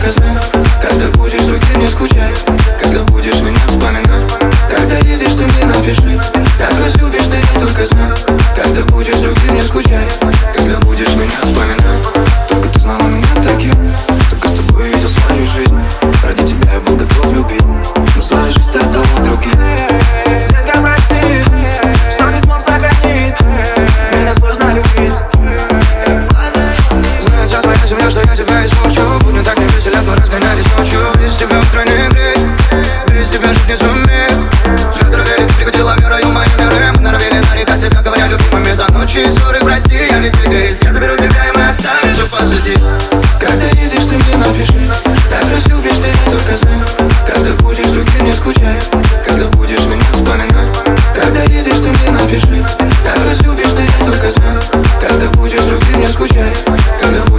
только знай. Когда будешь с другим, не скучай. Когда будешь меня вспоминать. Когда едешь, ты мне напиши. Как разлюбишь ты, я только знай. Когда будешь с другим, не скучай. Когда будешь меня вспоминать. Только ты знала меня таким. Только с тобой видел свою жизнь. Ради тебя я был готов любить. Но свою жизнь ты отдал другим. Детка, прости, что не смог сохранить. Меня сложно любить. Знает вся твоя земля, что я тебя испорчу. Будни так не веселят, мы разгонялись ночью. Без тебя утро не греть, без тебя жить не сумею. Все травили, прикатила верою моей меры. Мы норовили нарекать тебя, говоря любимыми за ночи и ссоры. Прости, я ведь эгоист. Я заберу тебя и мы оставим все позади. Когда едешь, ты мне напиши. Так разлюбишь ты, я только знай. Когда будешь с другим, не скучай. Когда будешь меня вспоминать. Когда едешь, ты мне напиши. Так разлюбишь ты, я только знай. Когда будешь с другим, не скучай. Когда